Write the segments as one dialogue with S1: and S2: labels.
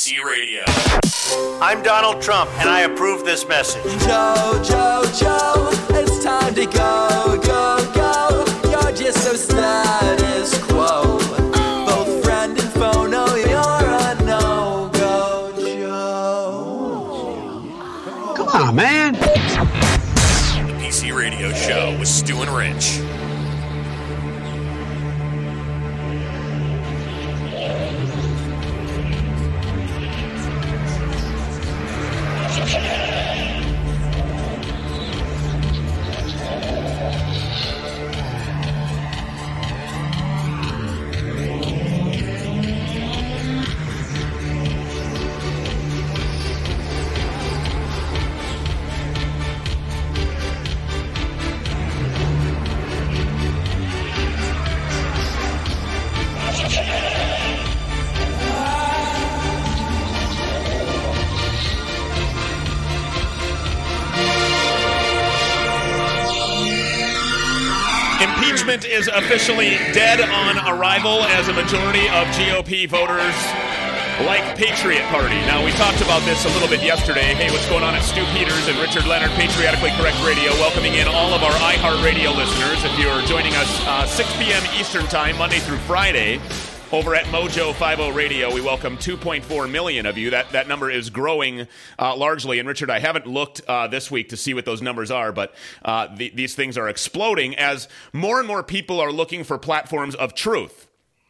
S1: PC Radio.
S2: I'm Donald Trump, and I approve this message.
S3: Joe, it's time to go, go, go. You're just so status quo. Both friend and foe know you're a no-go, Joe.
S4: Come on, man.
S1: The PC Radio Show with Stu and Rich. Impeachment is officially dead on arrival as a majority of GOP voters like Patriot Party. Now, we talked about this a little bit yesterday. Hey, what's going on at Stu Peters and Richard Leonard, Patriotically Correct Radio, welcoming in all of our iHeartRadio listeners. If you're joining us 6 p.m. Eastern Time, Monday through Friday, over at Mojo 50 Radio, we welcome 2.4 million of you. That number is growing largely. And Richard, I haven't looked this week to see what those numbers are, but these things are exploding as more and more people are looking for platforms of truth.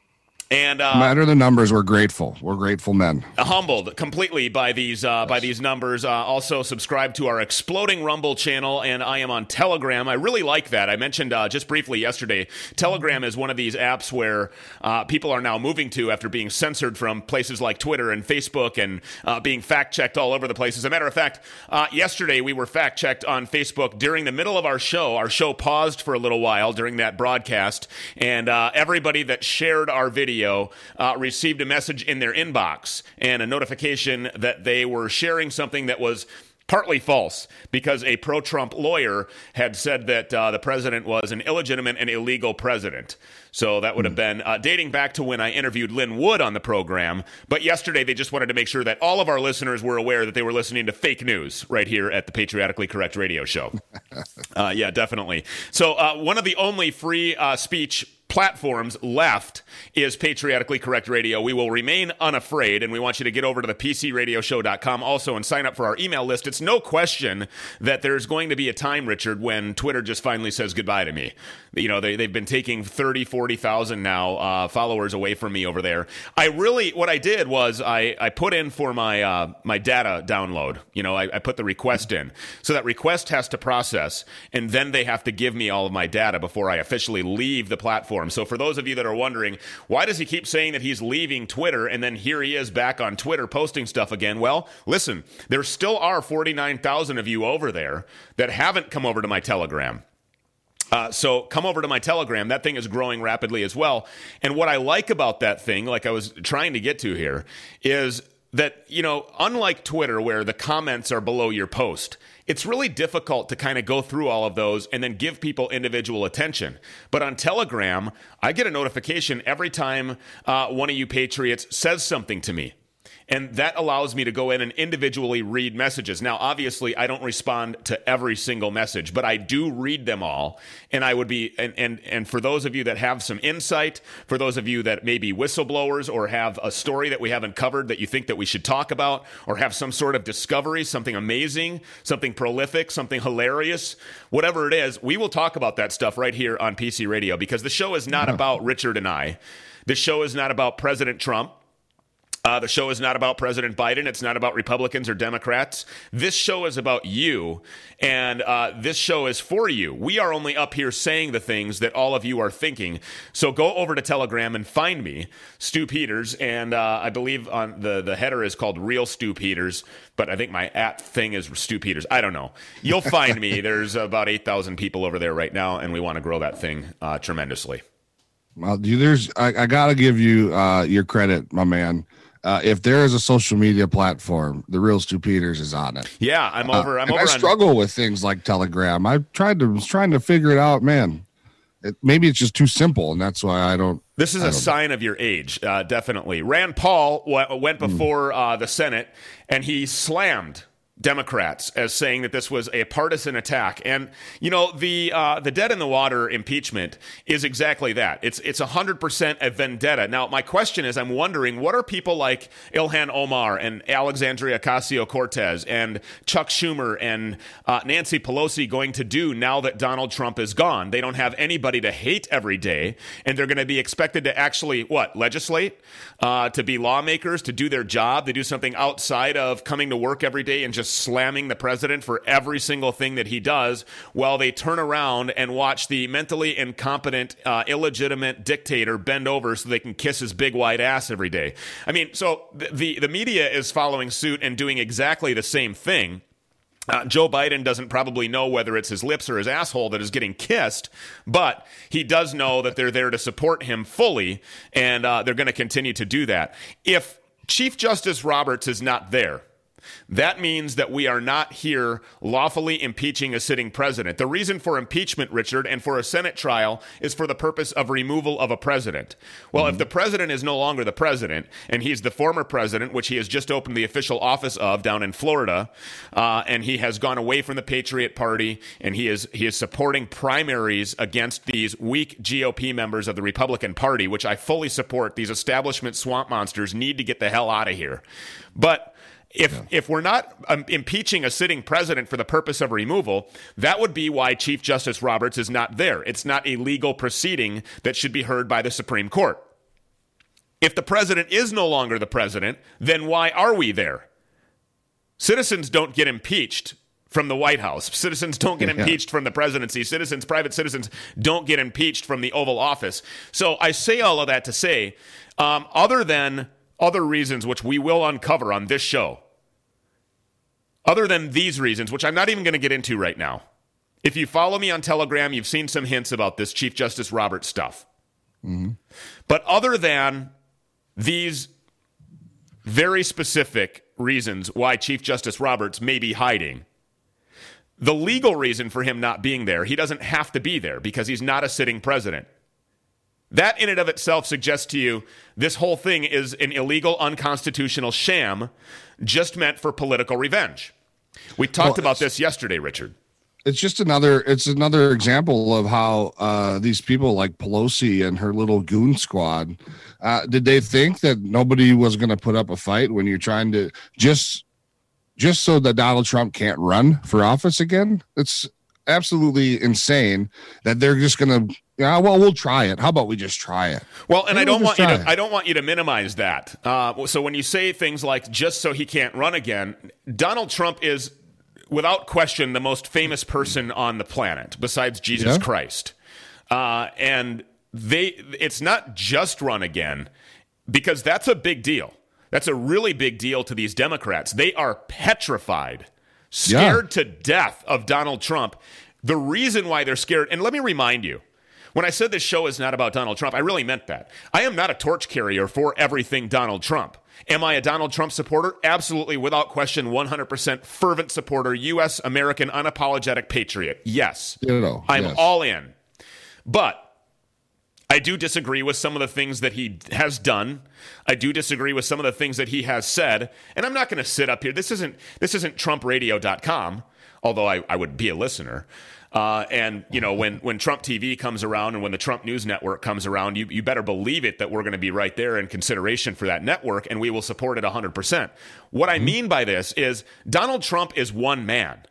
S1: And
S5: no matter the numbers, we're grateful. We're grateful men.
S1: Humbled completely by these numbers. Also, subscribe to our exploding Rumble channel, and I am on Telegram. I really like that. I mentioned just briefly yesterday, Telegram is one of these apps where people are now moving to after being censored from places like Twitter and Facebook and being fact-checked all over the place. As a matter of fact, yesterday we were fact-checked on Facebook during the middle of our show. Our show paused for a little while during that broadcast, and everybody that shared our video received a message in their inbox and a notification that they were sharing something that was partly false because a pro-Trump lawyer had said that the president was an illegitimate and illegal president. So that would have been dating back to when I interviewed Lynn Wood on the program. But yesterday, they just wanted to make sure that all of our listeners were aware that they were listening to fake news right here at the Patriotically Correct Radio Show. Yeah, definitely. So one of the only free speech platforms left is Patriotically Correct Radio. We will remain unafraid, and we want you to get over to the PCRadioshow.com also and sign up for our email list. It's no question that there's going to be a time, Richard, when Twitter just finally says goodbye to me. You know, they've been taking 30, 40,000 now followers away from me over there. What I did was I put in for my my data download. You know, I put the request in. So that request has to process, and then they have to give me all of my data before I officially leave the platform. So for those of you that are wondering, why does he keep saying that he's leaving Twitter and then here he is back on Twitter posting stuff again? Well, listen, there still are 49,000 of you over there that haven't come over to my Telegram. So come over to my Telegram. That thing is growing rapidly as well. And what I like about that thing, like I was trying to get to here, is that, you know, unlike Twitter where the comments are below your post, it's really difficult to kind of go through all of those and then give people individual attention. But on Telegram, I get a notification every time one of you patriots says something to me. And that allows me to go in and individually read messages. Now, obviously, I don't respond to every single message, but I do read them all. And I would be, and for those of you that have some insight, for those of you that may be whistleblowers or have a story that we haven't covered that you think that we should talk about, or have some sort of discovery, something amazing, something prolific, something hilarious, whatever it is, we will talk about that stuff right here on PC Radio, because the show is not about Richard and I. The show is not about President Trump. The show is not about President Biden. It's not about Republicans or Democrats. This show is about you, and this show is for you. We are only up here saying the things that all of you are thinking. So go over to Telegram and find me, Stu Peters, and I believe on the header is called Real Stu Peters, but I think my @ thing is Stu Peters. I don't know. You'll find me. There's about 8,000 people over there right now, and we want to grow that thing tremendously.
S5: Well, I got to give you your credit, my man. If there is a social media platform, the Real Stu Peters is on it.
S1: Yeah, I'm over.
S5: I struggle with things like Telegram. Was trying to figure it out, man. Maybe it's just too simple, and that's why I don't.
S1: This is a sign of your age, definitely. Rand Paul went before the Senate, and he slammed Democrats as saying that this was a partisan attack. And, you know, the dead in the water impeachment is exactly that. It's 100% a vendetta. Now, my question is, I'm wondering, what are people like Ilhan Omar and Alexandria Ocasio-Cortez and Chuck Schumer and Nancy Pelosi going to do now that Donald Trump is gone? They don't have anybody to hate every day, and they're going to be expected to actually, legislate, to be lawmakers, to do their job, to do something outside of coming to work every day and just slamming the president for every single thing that he does, while they turn around and watch the mentally incompetent, illegitimate dictator bend over so they can kiss his big white ass every day. I mean, so the media is following suit and doing exactly the same thing. Joe Biden doesn't probably know whether it's his lips or his asshole that is getting kissed, but he does know that they're there to support him fully, and they're going to continue to do that. If Chief Justice Roberts is not there, that means that we are not here lawfully impeaching a sitting president. The reason for impeachment, Richard, and for a Senate trial is for the purpose of removal of a president. Well, if the president is no longer the president, and he's the former president, which he has just opened the official office of down in Florida, and he has gone away from the Patriot Party, and he is supporting primaries against these weak GOP members of the Republican Party, which I fully support. These establishment swamp monsters need to get the hell out of here. But if we're not impeaching a sitting president for the purpose of removal, that would be why Chief Justice Roberts is not there. It's not a legal proceeding that should be heard by the Supreme Court. If the president is no longer the president, then why are we there? Citizens don't get impeached from the White House. Citizens don't get impeached from the presidency. Private citizens don't get impeached from the Oval Office. So I say all of that to say, other than other reasons which we will uncover on this show, other than these reasons, which I'm not even going to get into right now. If you follow me on Telegram, you've seen some hints about this Chief Justice Roberts stuff. Mm-hmm. But other than these very specific reasons why Chief Justice Roberts may be hiding, the legal reason for him not being there, he doesn't have to be there because he's not a sitting president. That in and of itself suggests to you this whole thing is an illegal, unconstitutional sham just meant for political revenge. We talked about this yesterday, Richard.
S5: It's just another example of how these people like Pelosi and her little goon squad, did they think that nobody was going to put up a fight when you're trying to just so that Donald Trump can't run for office again? It's absolutely insane that they're just going to, we'll try it. How about we just try it?
S1: Well, and I don't want you to minimize that. So when you say things like just so he can't run again, Donald Trump is without question the most famous person on the planet besides Jesus Christ. And it's not just run again, because that's a big deal. That's a really big deal to these Democrats. They are petrified, scared to death of Donald Trump. The reason why they're scared, and let me remind you, when I said this show is not about Donald Trump, I really meant that. I am not a torch carrier for everything Donald Trump. Am I a Donald Trump supporter? Absolutely, without question, 100% fervent supporter, U.S. American, unapologetic patriot. Yes. I'm all in. But I do disagree with some of the things that he has done. I do disagree with some of the things that he has said. And I'm not going to sit up here. This isn't TrumpRadio.com, although I would be a listener. And, you know, when Trump TV comes around and when the Trump News Network comes around, you better believe it that we're going to be right there in consideration for that network, and we will support it 100%. What I mean by this is Donald Trump is one man.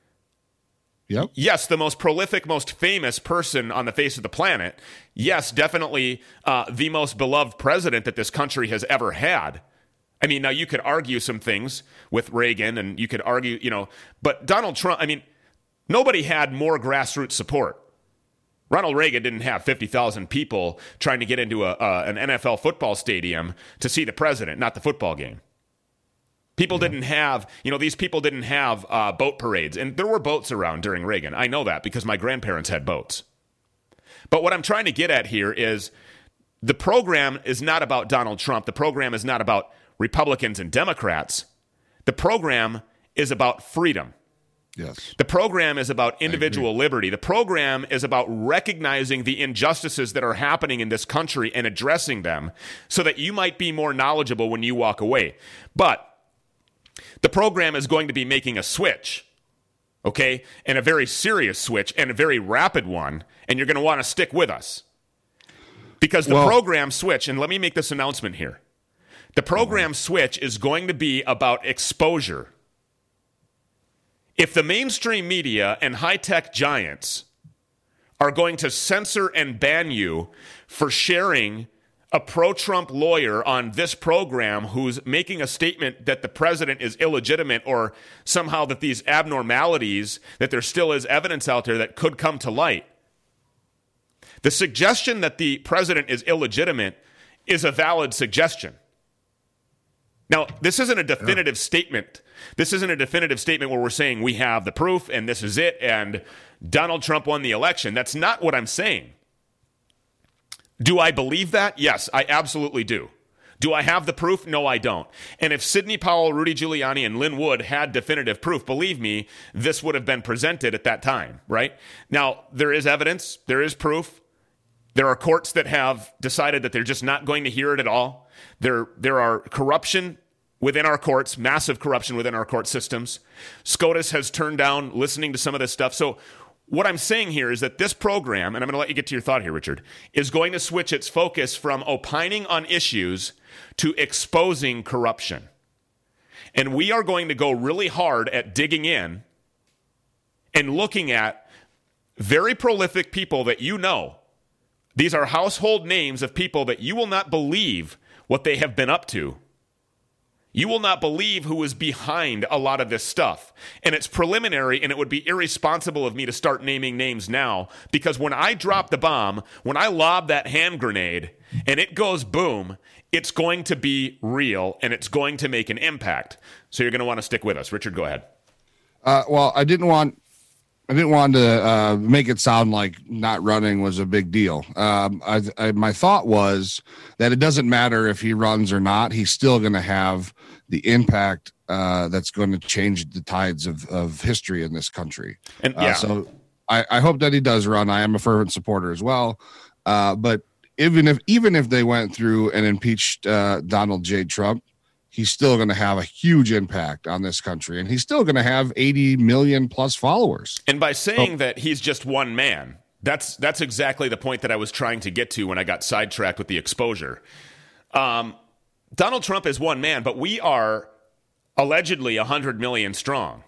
S5: Yep.
S1: Yes, the most prolific, most famous person on the face of the planet. Yes, definitely the most beloved president that this country has ever had. I mean, now you could argue some things with Reagan, and you could argue, but Donald Trump, I mean, nobody had more grassroots support. Ronald Reagan didn't have 50,000 people trying to get into an NFL football stadium to see the president, not the football game. People didn't have, these people didn't have boat parades. And there were boats around during Reagan. I know that because my grandparents had boats. But what I'm trying to get at here is the program is not about Donald Trump. The program is not about Republicans and Democrats. The program is about freedom.
S5: Yes.
S1: The program is about individual liberty. The program is about recognizing the injustices that are happening in this country and addressing them so that you might be more knowledgeable when you walk away. But the program is going to be making a switch, okay, and a very serious switch and a very rapid one, and you're going to want to stick with us. Because the program switch, and let me make this announcement here. The program switch is going to be about exposure. If the mainstream media and high-tech giants are going to censor and ban you for sharing a pro-Trump lawyer on this program who's making a statement that the president is illegitimate or somehow that these abnormalities, that there still is evidence out there that could come to light, the suggestion that the president is illegitimate is a valid suggestion. Now, this isn't a definitive statement. This isn't a definitive statement where we're saying we have the proof and this is it and Donald Trump won the election. That's not what I'm saying. Do I believe that? Yes, I absolutely do. Do I have the proof? No, I don't. And if Sidney Powell, Rudy Giuliani, and Lin Wood had definitive proof, believe me, this would have been presented at that time, right? Now, there is evidence. There is proof. There are courts that have decided that they're just not going to hear it at all. There are corruption within our courts, massive corruption within our court systems. SCOTUS has turned down listening to some of this stuff. So what I'm saying here is that this program, and I'm going to let you get to your thought here, Richard, is going to switch its focus from opining on issues to exposing corruption. And we are going to go really hard at digging in and looking at very prolific people that you know. These are household names of people that you will not believe what they have been up to. You will not believe who is behind a lot of this stuff. And it's preliminary, and it would be irresponsible of me to start naming names now, because when I drop the bomb, when I lob that hand grenade, and it goes boom, it's going to be real, and it's going to make an impact. So you're going to want to stick with us. Richard, go ahead.
S5: Well, I didn't want to make it sound like not running was a big deal. My thought was that it doesn't matter if he runs or not. He's still going to have the impact that's going to change the tides of history in this country. And so I hope that he does run. I am a fervent supporter as well. But even if they went through and impeached Donald J. Trump, he's still going to have a huge impact on this country, and he's still going to have 80 million plus followers.
S1: And by saying that he's just one man, that's exactly the point that I was trying to get to when I got sidetracked with the exposure. Donald Trump is one man, but we are allegedly 100 million strong.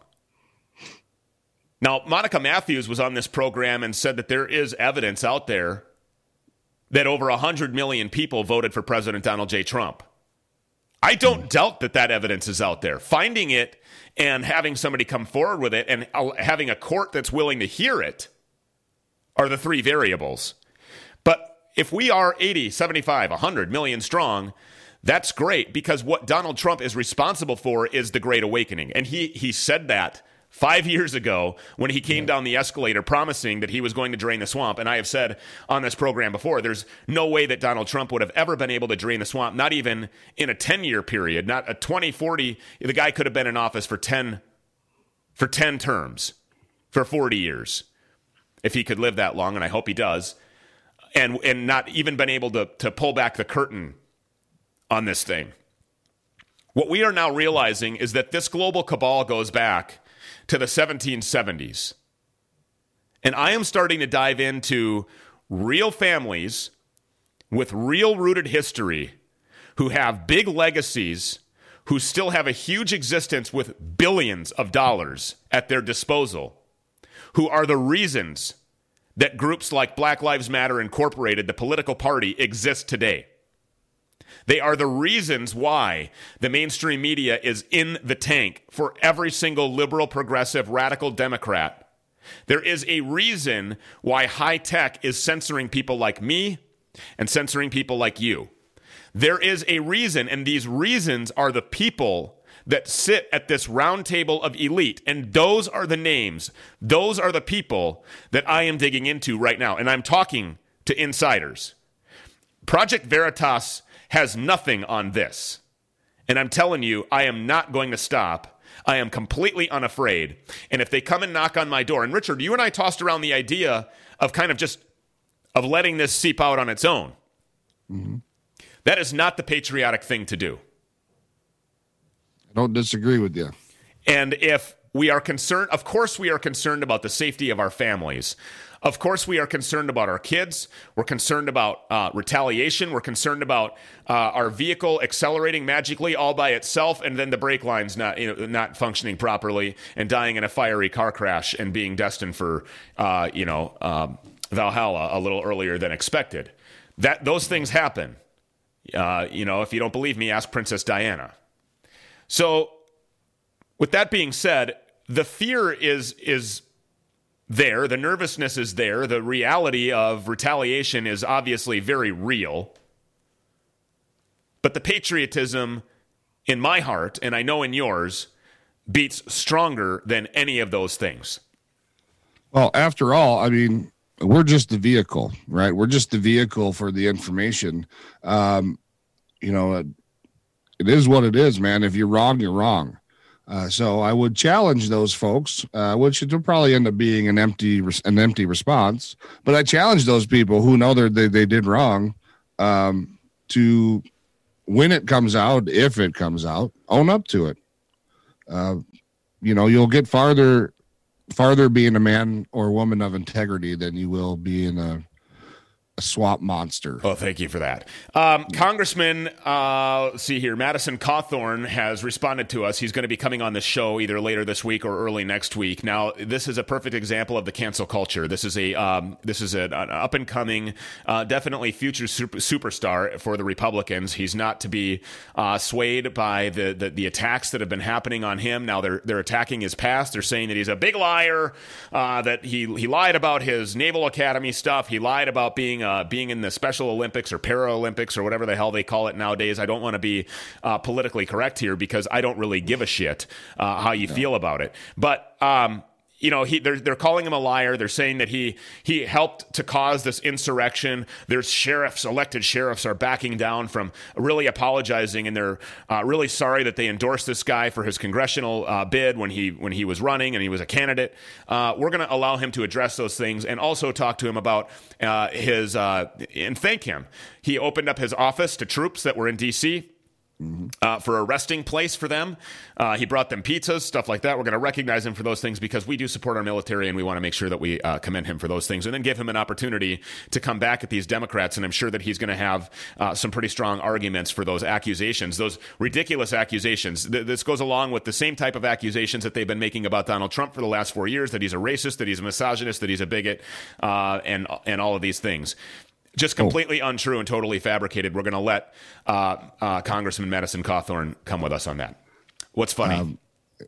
S1: Now, Monica Matthews was on this program and said that there is evidence out there that over 100 million people voted for President Donald J. Trump. I don't doubt that evidence is out there. Finding it and having somebody come forward with it and having a court that's willing to hear it are the three variables. But if we are 80, 75, 100 million strong, that's great, because what Donald Trump is responsible for is the Great Awakening. And he said that 5 years ago when he came down the escalator promising that he was going to drain the swamp. And I have said on this program before, there's no way that Donald Trump would have ever been able to drain the swamp, not even in a 10-year period, not a 20, 40. The guy could have been in office for 10 terms, for 40 years, if he could live that long, and I hope he does, and not even been able to pull back the curtain on this thing. What we are now realizing is that this global cabal goes back to the 1770s. And I am starting to dive into real families with real rooted history who have big legacies, who still have a huge existence with billions of dollars at their disposal, who are the reasons that groups like Black Lives Matter Incorporated, the political party, exist today. They are the reasons why the mainstream media is in the tank for every single liberal, progressive, radical Democrat. There is a reason why high tech is censoring people like me and censoring people like you. There is a reason, and these reasons are the people that sit at this round table of elite, and those are the names. Those are the people that I am digging into right now, and I'm talking to insiders. Project Veritas has nothing on this. And I'm telling you, I am not going to stop I am completely unafraid. And if they come and knock on my door, and Richard, you and I tossed around the idea of kind of just of letting this seep out on its own. Mm-hmm. That is not the patriotic thing to do.
S5: I don't disagree with you.
S1: And if we are concerned, of course we are concerned about the safety of our families. Of course we are concerned about our kids. We're concerned about retaliation. We're concerned about our vehicle accelerating magically all by itself, and then the brake lines not functioning properly and dying in a fiery car crash and being destined for Valhalla a little earlier than expected. Those things happen. If you don't believe me, ask Princess Diana. So, with that being said, the fear is there. The nervousness is there. The reality of retaliation is obviously very real. But the patriotism in my heart, and I know in yours, beats stronger than any of those things.
S5: Well, after all, I mean, we're just the vehicle, right? We're just the vehicle for the information. It is what it is, man. If you're wrong, you're wrong. So I would challenge those folks, which will probably end up being an empty response. But I challenge those people who know they did wrong to, when it comes out, if it comes out, own up to it. You'll get farther being a man or woman of integrity than you will being a swamp monster.
S1: Oh, thank you for that. Congressman, let's see here, Madison Cawthorn has responded to us. He's going to be coming on the show either later this week or early next week. Now, this is a perfect example of the cancel culture. This is an up and coming, definitely future superstar for the Republicans. He's not to be swayed by the attacks that have been happening on him. Now they're attacking his past. They're saying that he's a big liar, that he lied about his Naval Academy stuff. He lied about being in the Special Olympics or Paralympics or whatever the hell they call it nowadays. I don't want to be politically correct here because I don't really give a shit how you feel about it. But they're calling him a liar. They're saying that he helped to cause this insurrection. There's elected sheriffs are backing down from really apologizing, and they're really sorry that they endorsed this guy for his congressional bid when he was running and he was a candidate. We're going to allow him to address those things and also talk to him about his and thank him. He opened up his office to troops that were in D.C. For a resting place for them. He brought them pizzas, stuff like that. We're going to recognize him for those things because we do support our military, and we want to make sure that we commend him for those things and then give him an opportunity to come back at these Democrats. And I'm sure that he's going to have some pretty strong arguments for those accusations, those ridiculous accusations. This goes along with the same type of accusations that they've been making about Donald Trump for the last 4 years, that he's a racist, that he's a misogynist, that he's a bigot, and all of these things. Just completely untrue and totally fabricated. We're going to let Congressman Madison Cawthorn come with us on that. What's funny?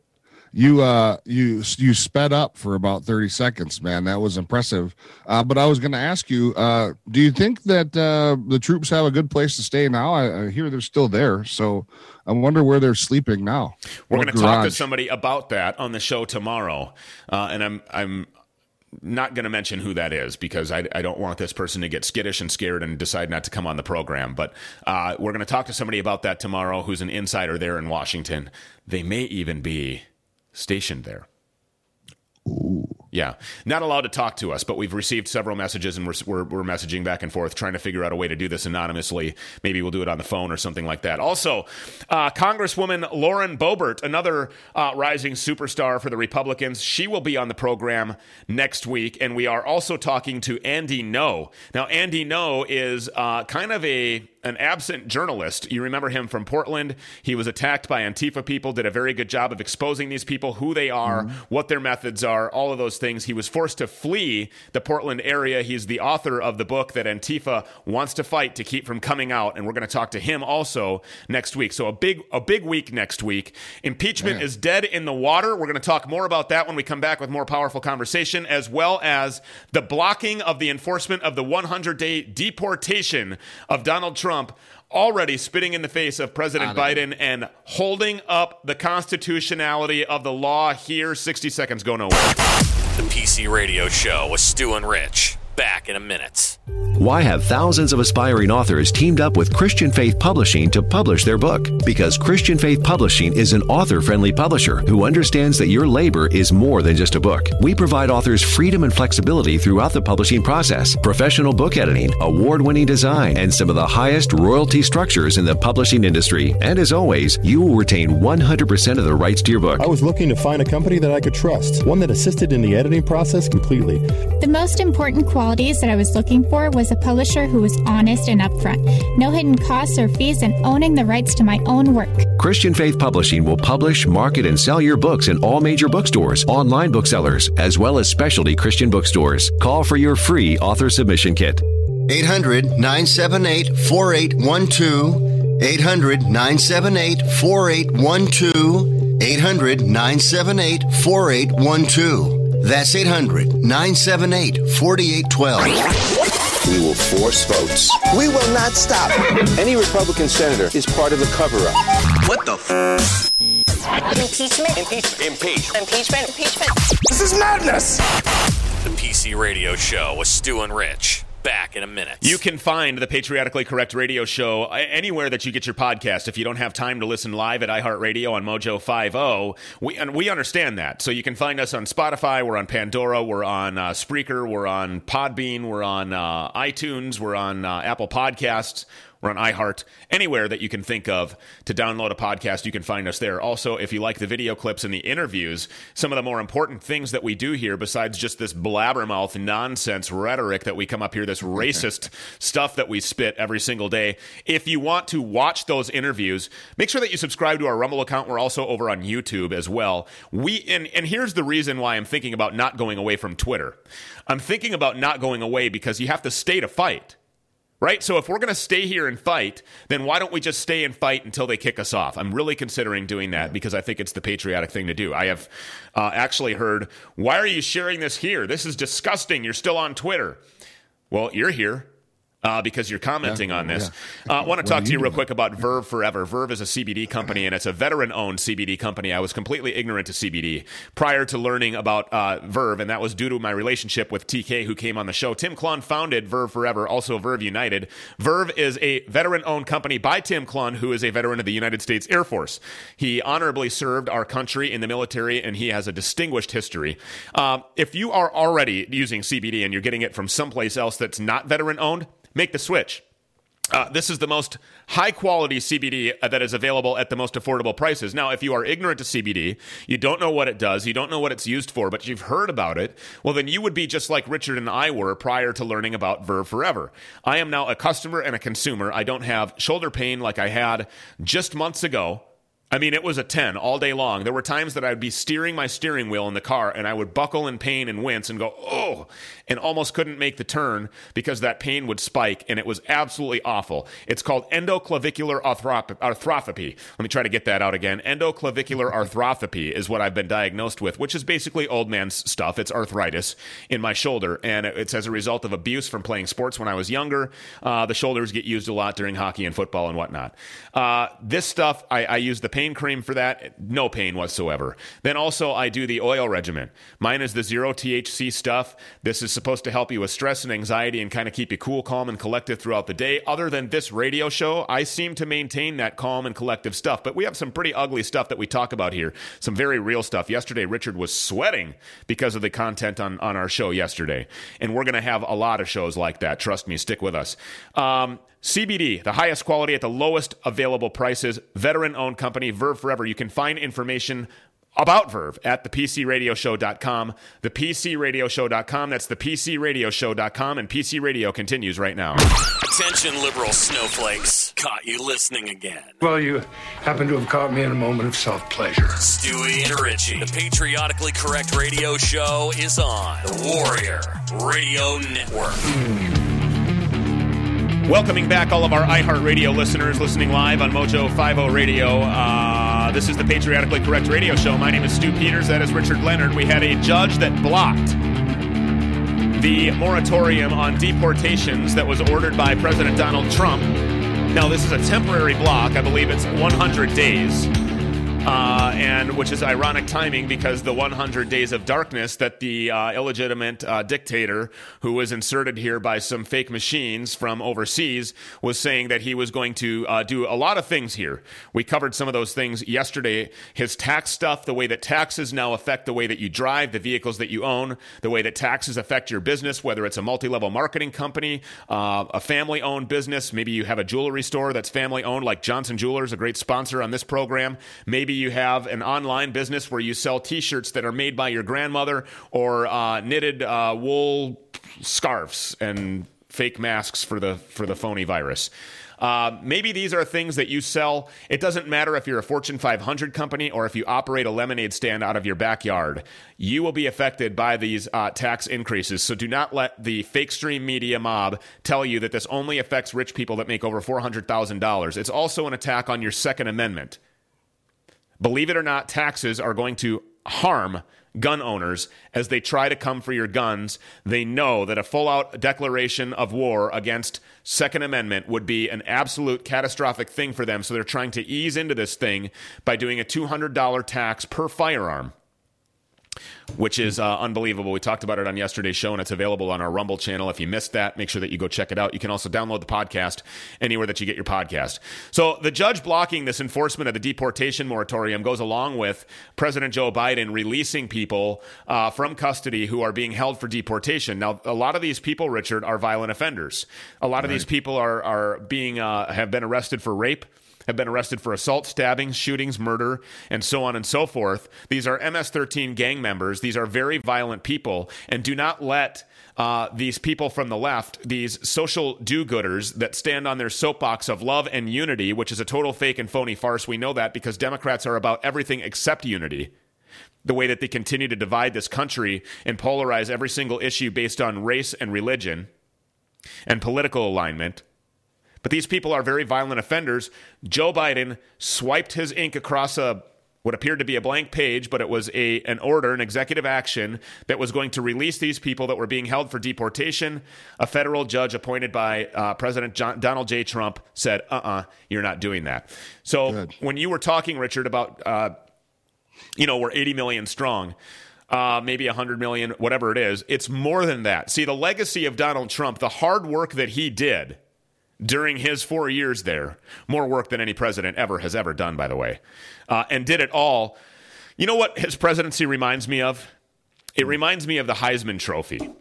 S5: You sped up for about 30 seconds, man. That was impressive. But I was going to ask you, do you think that the troops have a good place to stay now? I hear they're still there, so I wonder where they're sleeping now.
S1: We're going to talk to somebody about that on the show tomorrow, and I'm not going to mention who that is because I don't want this person to get skittish and scared and decide not to come on the program. But we're going to talk to somebody about that tomorrow who's an insider there in Washington. They may even be stationed there.
S5: Ooh.
S1: Yeah, not allowed to talk to us, but we've received several messages, and we're messaging back and forth, trying to figure out a way to do this anonymously. Maybe we'll do it on the phone or something like that. Also, Congresswoman Lauren Boebert, another rising superstar for the Republicans, she will be on the program next week, and we are also talking to Andy Ngo. Now, Andy Ngo is kind of an absent journalist. You remember him from Portland. He was attacked by Antifa people, did a very good job of exposing these people, who they are, what their methods are, all of those things. He was forced to flee the Portland area. He's the author of the book that Antifa wants to fight to keep from coming out, and we're going to talk to him also next week. So a big week next week. Impeachment is dead in the water. We're going to talk more about that when we come back with more powerful conversation, as well as the blocking of the enforcement of the 100-day deportation of Donald Trump, already spitting in the face of President Biden and holding up the constitutionality of the law here. 60 seconds, go nowhere.
S4: The PC Radio Show with Stu and Rich. Back in a minute. Why have thousands of aspiring authors teamed up with Christian Faith Publishing to publish their book? Because Christian Faith Publishing is an author-friendly publisher who understands that your labor is more than just a book. We provide authors freedom and flexibility throughout the publishing process, professional book editing, award-winning design, and some of the highest royalty structures in the publishing industry. And as always, you will retain 100% of the rights to your book.
S6: I was looking to find a company that I could trust, one that assisted in the editing process completely.
S7: The most important qualities that I was looking for was a publisher who was honest and upfront, no hidden costs or fees, and owning the rights to my own work.
S4: Christian Faith Publishing will publish, market, and sell your books in all major bookstores, online booksellers, as well as specialty Christian bookstores. Call for your free author submission kit.
S8: 800-978-4812. 800-978-4812. 800-978-4812. That's 800-978-4812.
S9: We will force votes. We will not stop. Any Republican senator is part of the cover-up.
S8: What the f***?
S9: Impeachment.
S10: This is madness.
S11: The PC Radio Show with Stu and Rich. Back in a minute.
S1: You can find the Patriotically Correct Radio Show anywhere that you get your podcast. If you don't have time to listen live at iHeartRadio on Mojo 50, we understand that. So you can find us on Spotify, we're on Pandora, we're on Spreaker, we're on Podbean, we're on iTunes, we're on Apple Podcasts. We're on iHeart. Anywhere that you can think of to download a podcast, you can find us there. Also, if you like the video clips and the interviews, some of the more important things that we do here, besides just this blabbermouth nonsense rhetoric that we come up here, this racist stuff that we spit every single day, if you want to watch those interviews, make sure that you subscribe to our Rumble account. We're also over on YouTube as well. And here's the reason why I'm thinking about not going away from Twitter. I'm thinking about not going away because you have to stay to fight. Right? So if we're going to stay here and fight, then why don't we just stay and fight until they kick us off? I'm really considering doing that because I think it's the patriotic thing to do. I have actually heard, why are you sharing this here? This is disgusting. You're still on Twitter. Well, you're here. Because you're commenting on this. I want to talk to you real quick about Verve Forever. Verve is a CBD company, and it's a veteran-owned CBD company. I was completely ignorant to CBD prior to learning about Verve, and that was due to my relationship with TK, who came on the show. Tim Clun founded Verve Forever, also Verve United. Verve is a veteran-owned company by Tim Clun, who is a veteran of the United States Air Force. He honorably served our country in the military, and he has a distinguished history. If you are already using CBD and you're getting it from someplace else that's not veteran-owned, make the switch. This is the most high-quality CBD that is available at the most affordable prices. Now, if you are ignorant to CBD, you don't know what it does, you don't know what it's used for, but you've heard about it, well, then you would be just like Richard and I were prior to learning about Verve Forever. I am now a customer and a consumer. I don't have shoulder pain like I had just months ago. I mean, it was a 10 all day long. There were times that I'd be steering my steering wheel in the car and I would buckle in pain and wince and go, oh, and almost couldn't make the turn because that pain would spike, and it was absolutely awful. It's called endoclavicular arthropathy. Let me try to get that out again. Endoclavicular arthropathy is what I've been diagnosed with, which is basically old man's stuff. It's arthritis in my shoulder, and it's as a result of abuse from playing sports when I was younger. The shoulders get used a lot during hockey and football and whatnot. This stuff, I use the pain cream for that. No pain whatsoever. Then also I do the oil regimen. Mine is the 0 THC stuff. This is supposed to help you with stress and anxiety and kind of keep you cool, calm, and collected throughout the day. Other than this radio show, I seem to maintain that calm and collective stuff. But we have some pretty ugly stuff that we talk about here. Some very real stuff. Yesterday, Richard was sweating because of the content on our show yesterday. And we're going to have a lot of shows like that. Trust me, stick with us. CBD, the highest quality at the lowest available prices. Veteran-owned company, Verve Forever. You can find information about Verve at thepcradioshow.com. Thepcradioshow.com. That's thepcradioshow.com, and PC Radio continues right now.
S11: Attention, liberal snowflakes. Caught you listening again.
S10: Well, you happen to have caught me in a moment of self-pleasure.
S11: Stewie and Richie. The Patriotically Correct Radio Show is on the Warrior Radio Network.
S1: Welcoming back all of our iHeartRadio listeners listening live on Mojo 50 Radio. This is the Patriotically Correct Radio Show. My name is Stu Peters. That is Richard Leonard. We had a judge that blocked the moratorium on deportations that was ordered by President Donald Trump. Now, this is a temporary block. I believe it's 100 days. And which is ironic timing because the 100 Days of Darkness that the illegitimate dictator who was inserted here by some fake machines from overseas was saying that he was going to do a lot of things here. We covered some of those things yesterday. His tax stuff, the way that taxes now affect the way that you drive, the vehicles that you own, the way that taxes affect your business, whether it's a multi-level marketing company, a family-owned business. Maybe you have a jewelry store that's family-owned like Johnson Jewelers, a great sponsor on this program. Maybe you have an online business where you sell T-shirts that are made by your grandmother or knitted wool scarves and fake masks for the phony virus. Maybe these are things that you sell. It doesn't matter if you're a Fortune 500 company or if you operate a lemonade stand out of your backyard. You will be affected by these tax increases. So do not let the fake stream media mob tell you that this only affects rich people that make over $400,000. It's also an attack on your Second Amendment. Believe it or not, taxes are going to harm gun owners as they try to come for your guns. They know that a full-out declaration of war against Second Amendment would be an absolute catastrophic thing for them, so they're trying to ease into this thing by doing a $200 tax per firearm, which is unbelievable. We talked about it on yesterday's show, and it's available on our Rumble channel. If you missed that, make sure that you go check it out. You can also download the podcast anywhere that you get your podcast. So the judge blocking this enforcement of the deportation moratorium goes along with President Joe Biden releasing people from custody who are being held for deportation. Now, a lot of these people, Richard, are violent offenders. A lot of these people are being have been arrested for rape, have been arrested for assault, stabbings, shootings, murder, and so on and so forth. These are MS-13 gang members. These are very violent people. And do not let these people from the left, these social do-gooders that stand on their soapbox of love and unity, which is a total fake and phony farce. We know that because Democrats are about everything except unity. The way that they continue to divide this country and polarize every single issue based on race and religion and political alignment. But these people are very violent offenders. Joe Biden swiped his ink across what appeared to be a blank page, but it was an order, an executive action that was going to release these people that were being held for deportation. A federal judge appointed by President Donald J. Trump said, you're not doing that. So when you were talking, Richard, about, we're 80 million strong, maybe 100 million, whatever it is, it's more than that. See, the legacy of Donald Trump, the hard work that he did during his 4 years there, more work than any president has ever done, by the way, and did it all. You know what his presidency reminds me of? It reminds me of the Heisman Trophy.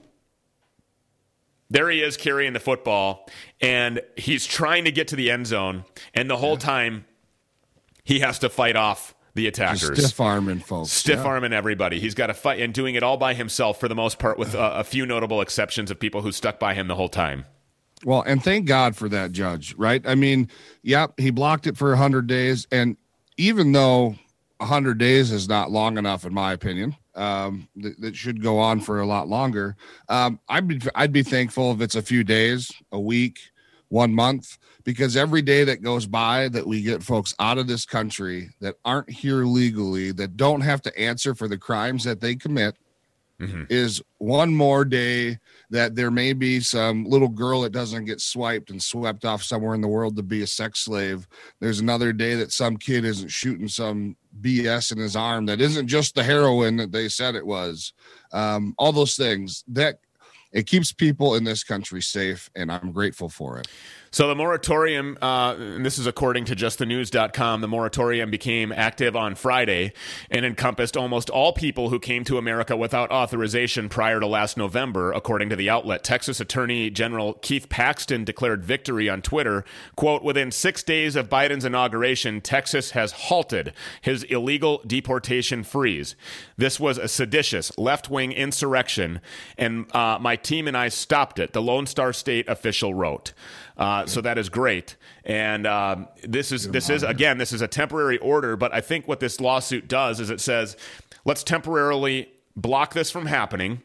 S1: There he is carrying the football, and he's trying to get to the end zone, and the whole time he has to fight off the attackers.
S5: Stiff-arming folks.
S1: Stiff-arming everybody. He's got to fight, and doing it all by himself for the most part, with a few notable exceptions of people who stuck by him the whole time.
S5: Well, and thank God for that judge, right? I mean, he blocked it for 100 days. And even though 100 days is not long enough, in my opinion, that should go on for a lot longer. I'd be thankful if it's a few days, a week, 1 month, because every day that goes by that we get folks out of this country that aren't here legally, that don't have to answer for the crimes that they commit, is one more day that there may be some little girl that doesn't get swiped and swept off somewhere in the world to be a sex slave. There's another day that some kid isn't shooting some BS in his arm that isn't just the heroin that they said it was. All those things that it keeps people in this country safe, and I'm grateful for it.
S1: So the moratorium, and this is according to justthenews.com, the moratorium became active on Friday and encompassed almost all people who came to America without authorization prior to last November, according to the outlet. Texas Attorney General Keith Paxton declared victory on Twitter. Quote, within 6 days of Biden's inauguration, Texas has halted his illegal deportation freeze. This was a seditious left-wing insurrection, and my team and I stopped it, the Lone Star State official wrote. So that is great. And this is a temporary order. But I think what this lawsuit does is it says, let's temporarily block this from happening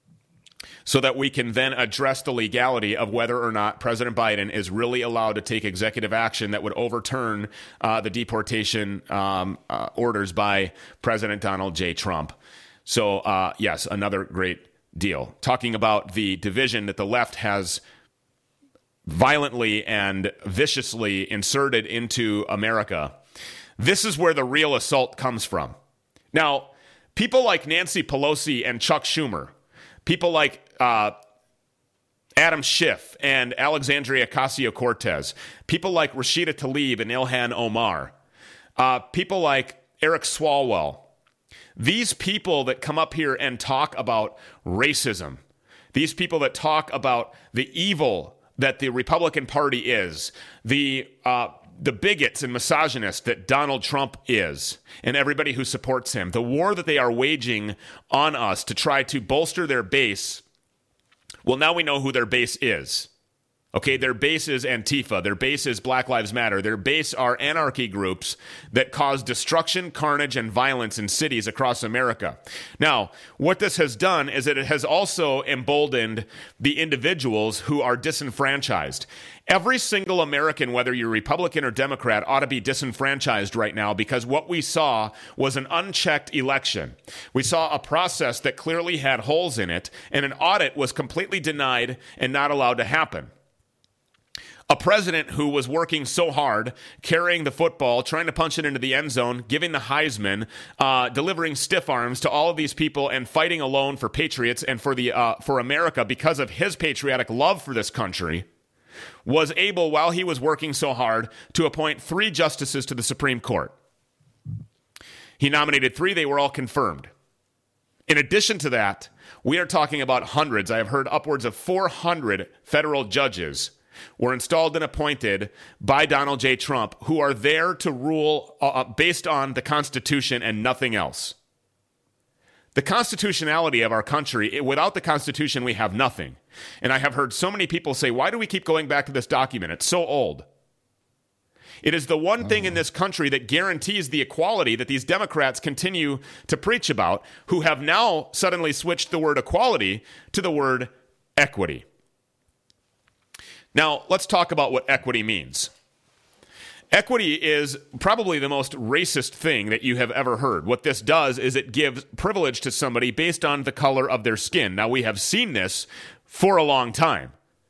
S1: so that we can then address the legality of whether or not President Biden is really allowed to take executive action that would overturn the deportation orders by President Donald J. Trump. So, yes, another great deal. Talking about the division that the left has violently and viciously inserted into America. This is where the real assault comes from. Now, people like Nancy Pelosi and Chuck Schumer, people like Adam Schiff and Alexandria Ocasio-Cortez, people like Rashida Tlaib and Ilhan Omar, people like Eric Swalwell, these people that come up here and talk about racism, these people that talk about the evil that the Republican Party is, the bigots and misogynists that Donald Trump is, and everybody who supports him, the war that they are waging on us to try to bolster their base. Well, now we know who their base is. Okay, their base is Antifa. Their base is Black Lives Matter. Their base are anarchy groups that cause destruction, carnage, and violence in cities across America. Now, what this has done is that it has also emboldened the individuals who are disenfranchised. Every single American, whether you're Republican or Democrat, ought to be disenfranchised right now because what we saw was an unchecked election. We saw a process that clearly had holes in it, and an audit was completely denied and not allowed to happen. A president who was working so hard, carrying the football, trying to punch it into the end zone, giving the Heisman, delivering stiff arms to all of these people and fighting alone for patriots and for America because of his patriotic love for this country, was able, while he was working so hard, to appoint 3 justices to the Supreme Court. He nominated 3. They were all confirmed. In addition to that, we are talking about hundreds. I have heard upwards of 400 federal judges were installed and appointed by Donald J. Trump who are there to rule based on the Constitution and nothing else. The constitutionality of our country, without the Constitution, we have nothing. And I have heard so many people say, why do we keep going back to this document? It's so old. It is the one thing in this country that guarantees the equality that these Democrats continue to preach about, who have now suddenly switched the word equality to the word equity. Now, let's talk about what equity means. Equity is probably the most racist thing that you have ever heard. What this does is it gives privilege to somebody based on the color of their skin. Now, we have seen this for a long time.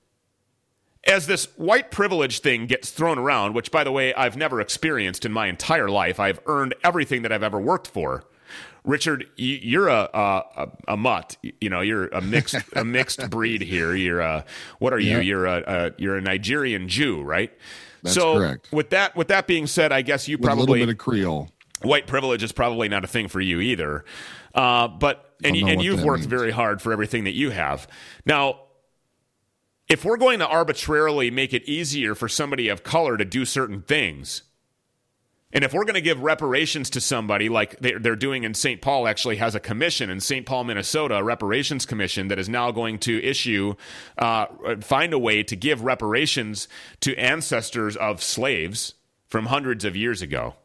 S1: As this white privilege thing gets thrown around, which, by the way, I've never experienced in my entire life. I've earned everything that I've ever worked for. Richard, you're a mutt. You know, you're a mixed breed here. You're what are you? You're a Nigerian Jew, right?
S5: That's correct.
S1: With that being said, I guess you probably
S5: a little bit of Creole.
S1: White privilege is probably not a thing for you either. But you've worked very hard for everything that you have. Now, if we're going to arbitrarily make it easier for somebody of color to do certain things, and if we're going to give reparations to somebody like they're doing in St. Paul, actually has a commission in St. Paul, Minnesota, a reparations commission that is now going to find a way to give reparations to ancestors of slaves from hundreds of years ago.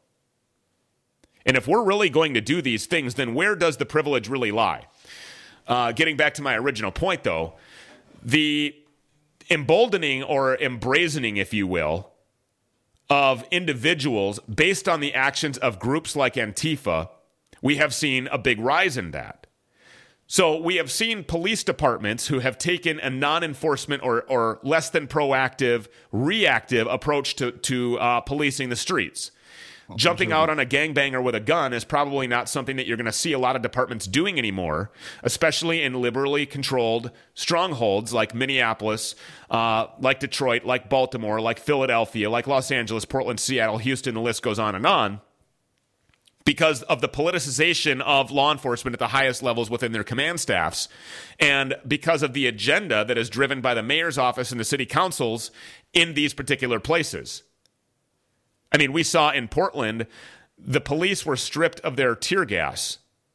S1: And if we're really going to do these things, then where does the privilege really lie? Getting back to my original point, though, the emboldening or embrazening, if you will, of individuals based on the actions of groups like Antifa, we have seen a big rise in that. So we have seen police departments who have taken a non-enforcement or less than proactive, reactive approach to policing the streets. Jumping out on a gangbanger with a gun is probably not something that you're going to see a lot of departments doing anymore, especially in liberally controlled strongholds like Minneapolis, like Detroit, like Baltimore, like Philadelphia, like Los Angeles, Portland, Seattle, Houston, the list goes on, because of the politicization of law enforcement at the highest levels within their command staffs, and because of the agenda that is driven by the mayor's office and the city councils in these particular places. I mean, we saw in Portland, the police were stripped of their tear gas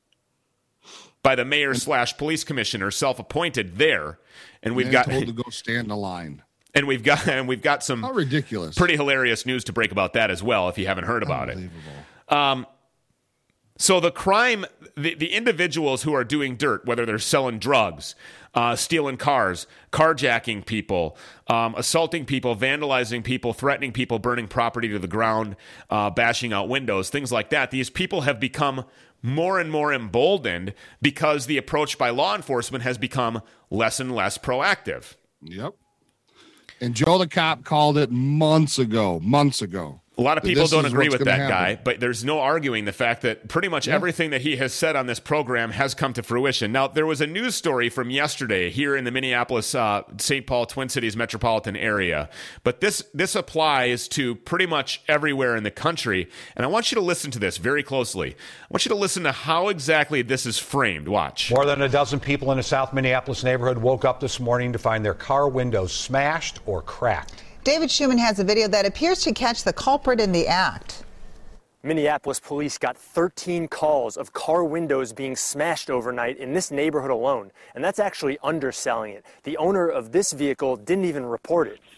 S1: by the mayor / police commissioner, self-appointed there, and we've got
S5: told to go stand the line.
S1: And we've got some
S5: how ridiculous,
S1: pretty hilarious news to break about that as well, if you haven't heard about it. So the crime, the individuals who are doing dirt, whether they're selling drugs, stealing cars, carjacking people, assaulting people, vandalizing people, threatening people, burning property to the ground, bashing out windows, things like that. These people have become more and more emboldened because the approach by law enforcement has become less and less proactive.
S5: Yep. And Joe the cop called it months ago.
S1: A lot of people
S5: This
S1: don't
S5: is
S1: agree
S5: what's
S1: with
S5: gonna
S1: that guy,
S5: happen.
S1: but there's no arguing the fact that pretty much everything that he has said on this program has come to fruition. Now, there was a news story from yesterday here in the Minneapolis, St. Paul, Twin Cities metropolitan area, but this applies to pretty much everywhere in the country, and I want you to listen to this very closely. I want you to listen to how exactly this is framed. Watch.
S12: More than a dozen people in a South Minneapolis neighborhood woke up this morning to find their car windows smashed or cracked.
S13: David Schumann has a video that appears to catch the culprit in the act.
S14: Minneapolis police got 13 calls of car windows being smashed overnight in this neighborhood alone, and that's actually underselling it. The owner of this vehicle didn't even report it.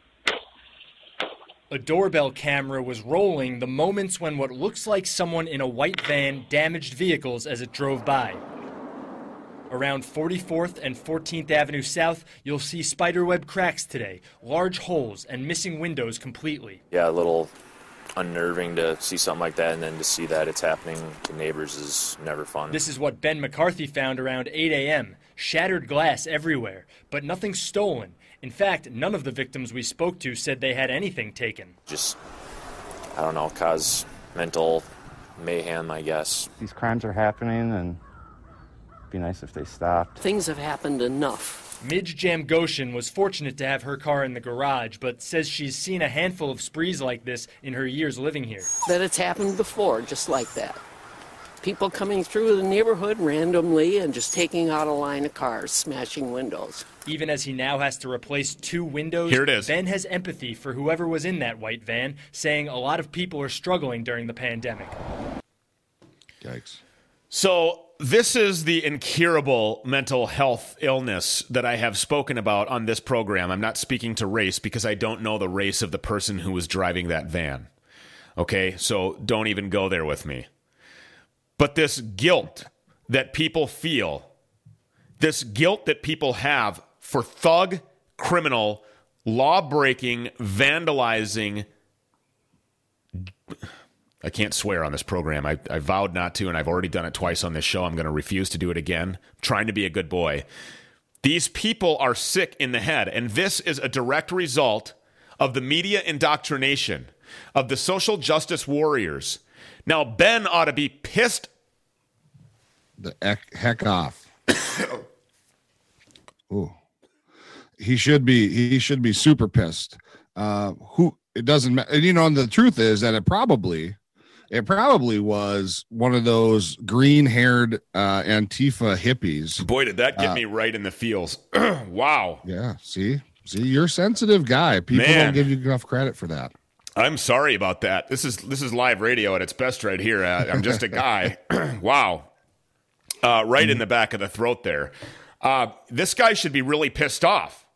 S15: A doorbell camera was rolling the moments when what looks like someone in a white van damaged vehicles as it drove by. Around 44th and 14th Avenue South, you'll see spiderweb cracks today, large holes and missing windows completely.
S16: Yeah, a little unnerving to see something like that, and then to see that it's happening to neighbors is never fun.
S15: This is what Ben McCarthy found around 8 a.m. Shattered glass everywhere, but nothing stolen. In fact, none of the victims we spoke to said they had anything taken.
S16: Just, I don't know, cause mental mayhem, I guess.
S17: These crimes are happening, and be nice if they stopped.
S18: Things have happened enough.
S15: Midge Jamgoshen was fortunate to have her car in the garage, but says she's seen a handful of sprees like this in her years living here.
S18: That it's happened before, just like that. People coming through the neighborhood randomly and just taking out a line of cars, smashing windows.
S15: Even as he now has to replace 2 windows,
S1: Here it is.
S15: Ben has empathy for whoever was in that white van, saying a lot of people are struggling during the pandemic.
S5: Yikes.
S1: So this is the incurable mental health illness that I have spoken about on this program. I'm not speaking to race because I don't know the race of the person who was driving that van. Okay, so don't even go there with me. But this guilt that people feel, this guilt that people have for thug, criminal, law-breaking, vandalizing. I can't swear on this program. I vowed not to, and I've already done it twice on this show. I'm going to refuse to do it again. I'm trying to be a good boy. These people are sick in the head, and this is a direct result of the media indoctrination of the social justice warriors. Now, Ben ought to be pissed
S5: the heck off. Ooh. He should be super pissed. It doesn't matter. You know, and the truth is that it probably was one of those green-haired Antifa hippies.
S1: Boy, did that get me right in the feels. Wow.
S5: Yeah. See, you're a sensitive guy. People don't give you enough credit for that.
S1: I'm sorry about that. This is live radio at its best right here. I'm just a guy. Wow. Right in the back of the throat there. This guy should be really pissed off.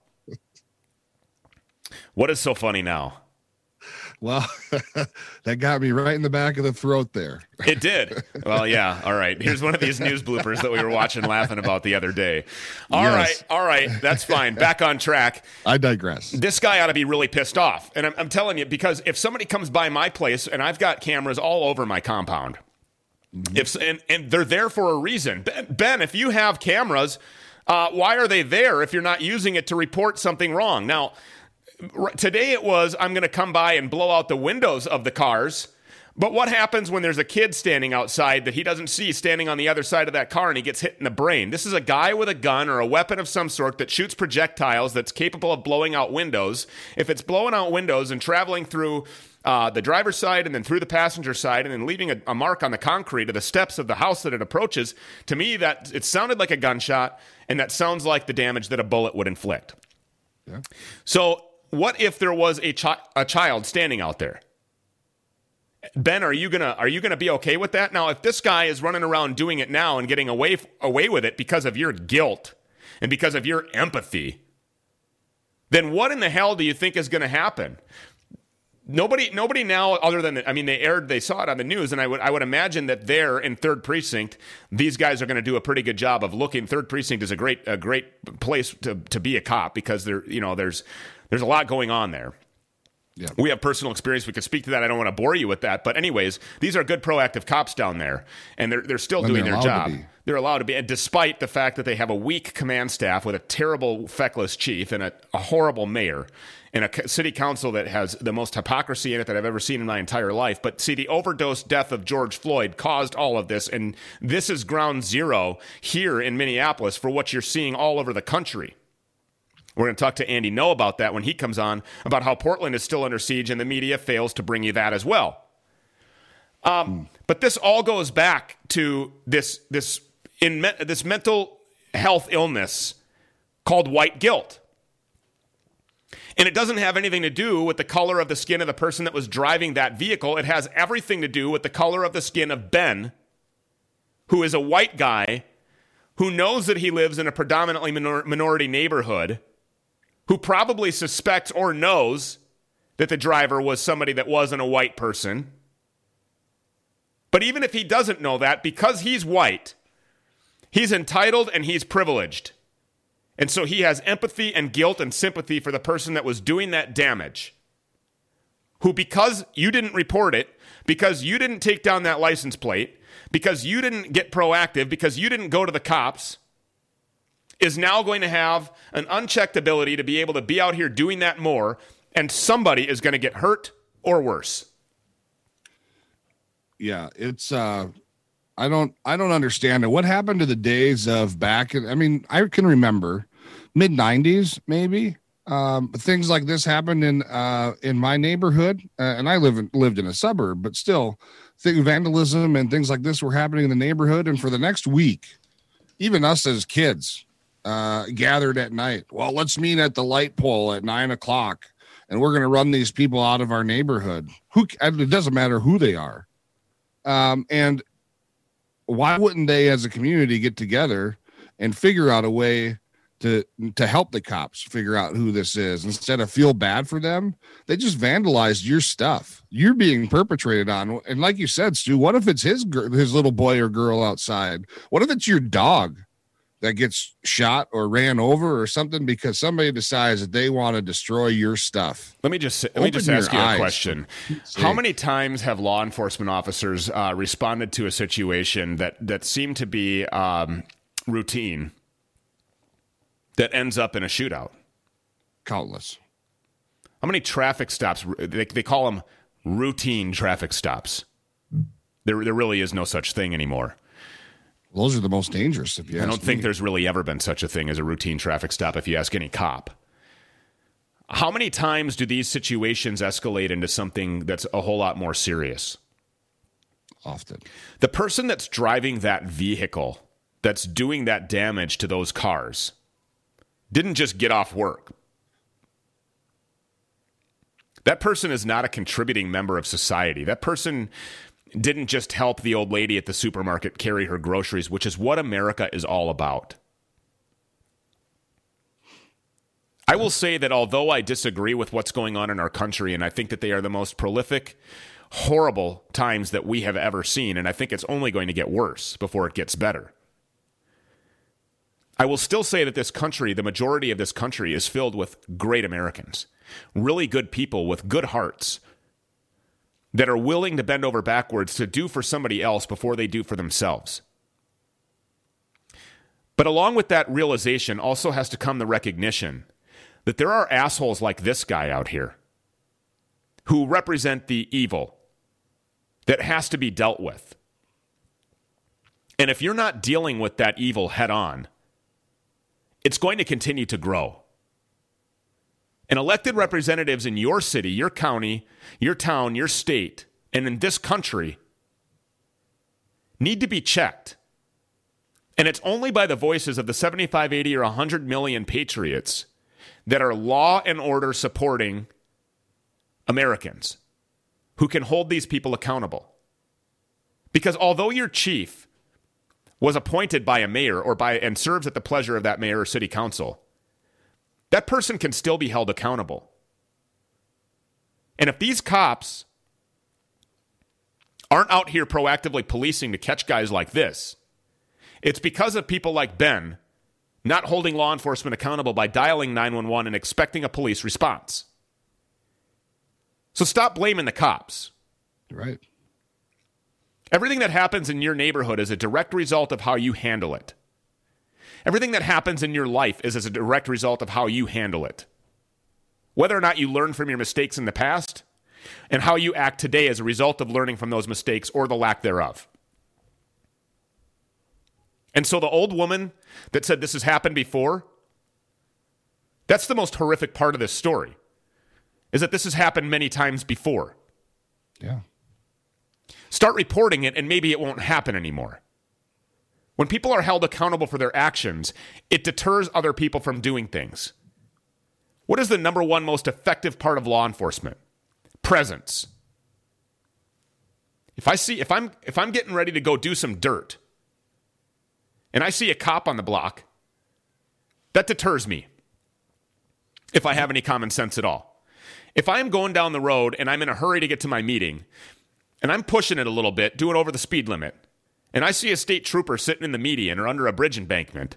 S1: What is so funny now?
S5: Well, that got me right in the back of the throat there.
S1: It did. Well, yeah. All right. Here's one of these news bloopers that we were watching laughing about the other day. All right. That's fine. Back on track.
S5: I digress.
S1: This guy ought to be really pissed off. And I'm telling you, because if somebody comes by my place, and I've got cameras all over my compound, and they're there for a reason. Ben, if you have cameras, why are they there if you're not using it to report something wrong? Now, today it was, I'm going to come by and blow out the windows of the cars. But what happens when there's a kid standing outside that he doesn't see standing on the other side of that car and he gets hit in the brain? This is a guy with a gun or a weapon of some sort that shoots projectiles that's capable of blowing out windows. If it's blowing out windows and traveling through the driver's side and then through the passenger side and then leaving a mark on the concrete of the steps of the house that it approaches, to me, that it sounded like a gunshot, and that sounds like the damage that a bullet would inflict. Yeah. So what if there was a child standing out there? Ben, are you gonna be okay with that? Now, if this guy is running around doing it now and getting away with it because of your guilt and because of your empathy, then what in the hell do you think is going to happen? Nobody now, other than, they saw it on the news, and I would imagine that there in 3rd Precinct, these guys are going to do a pretty good job of looking. 3rd Precinct is a great place to be a cop because there's a lot going on there.
S5: Yeah.
S1: We have personal experience. We could speak to that. I don't want to bore you with that. But anyways, these are good proactive cops down there, and they're still doing their job. They're allowed to be. And despite the fact that they have a weak command staff with a terrible, feckless chief and a horrible mayor and a city council that has the most hypocrisy in it that I've ever seen in my entire life. But see, the overdose death of George Floyd caused all of this, and this is ground zero here in Minneapolis for what you're seeing all over the country. We're going to talk to Andy No about that when he comes on, about how Portland is still under siege and the media fails to bring you that as well. But this all goes back to this mental health illness called white guilt. And it doesn't have anything to do with the color of the skin of the person that was driving that vehicle. It has everything to do with the color of the skin of Ben, who is a white guy who knows that he lives in a predominantly minority neighborhood, who probably suspects or knows that the driver was somebody that wasn't a white person. But even if he doesn't know that, because he's white, he's entitled and he's privileged. And so he has empathy and guilt and sympathy for the person that was doing that damage, who, because you didn't report it, because you didn't take down that license plate, because you didn't get proactive, because you didn't go to the cops, is now going to have an unchecked ability to be able to be out here doing that more, and somebody is going to get hurt or worse.
S5: Yeah, it's I don't understand it. What happened to the days of back in, I mean, I can remember mid-90s maybe. Things like this happened in my neighborhood, and I lived in a suburb, but still vandalism and things like this were happening in the neighborhood, and for the next week, even us as kids gathered at night. Well, let's meet at the light pole at 9:00, and we're going to run these people out of our neighborhood. It doesn't matter who they are. And why wouldn't they, as a community, get together and figure out a way to help the cops figure out who this is instead of feel bad for them? They just vandalized your stuff. You're being perpetrated on. And like you said, Stu, what if it's his little boy or girl outside? What if it's your dog that gets shot or ran over or something because somebody decides that they want to destroy your stuff?
S1: Let me just ask you a question. How many times have law enforcement officers responded to a situation that seemed to be routine that ends up in a shootout?
S5: Countless.
S1: How many traffic stops? They call them routine traffic stops. There really is no such thing anymore.
S5: Those are the most dangerous, if you ask me.
S1: I don't think there's really ever been such a thing as a routine traffic stop if you ask any cop. How many times do these situations escalate into something that's a whole lot more serious?
S5: Often.
S1: The person that's driving that vehicle, that's doing that damage to those cars, didn't just get off work. That person is not a contributing member of society. That person didn't just help the old lady at the supermarket carry her groceries, which is what America is all about. I will say that although I disagree with what's going on in our country, and I think that they are the most prolific, horrible times that we have ever seen, and I think it's only going to get worse before it gets better, I will still say that this country, the majority of this country, is filled with great Americans, really good people with good hearts, that are willing to bend over backwards to do for somebody else before they do for themselves. But along with that realization also has to come the recognition that there are assholes like this guy out here who represent the evil that has to be dealt with. And if you're not dealing with that evil head on, it's going to continue to grow. And elected representatives in your city, your county, your town, your state, and in this country need to be checked. And it's only by the voices of the 75, 80, or 100 million patriots that are law and order supporting Americans who can hold these people accountable. Because although your chief was appointed by a mayor and serves at the pleasure of that mayor or city council, that person can still be held accountable. And if these cops aren't out here proactively policing to catch guys like this, it's because of people like Ben not holding law enforcement accountable by dialing 911 and expecting a police response. So stop blaming the cops.
S5: Right.
S1: Everything that happens in your neighborhood is a direct result of how you handle it. Everything that happens in your life is as a direct result of how you handle it. Whether or not you learn from your mistakes in the past and how you act today as a result of learning from those mistakes or the lack thereof. And so the old woman that said this has happened before, that's the most horrific part of this story, is that this has happened many times before.
S5: Yeah.
S1: Start reporting it and maybe it won't happen anymore. When people are held accountable for their actions, it deters other people from doing things. What is the number one most effective part of law enforcement? Presence. If I'm getting ready to go do some dirt and I see a cop on the block, that deters me. If I have any common sense at all. If I'm going down the road and I'm in a hurry to get to my meeting and I'm pushing it a little bit, doing over the speed limit, and I see a state trooper sitting in the median or under a bridge embankment,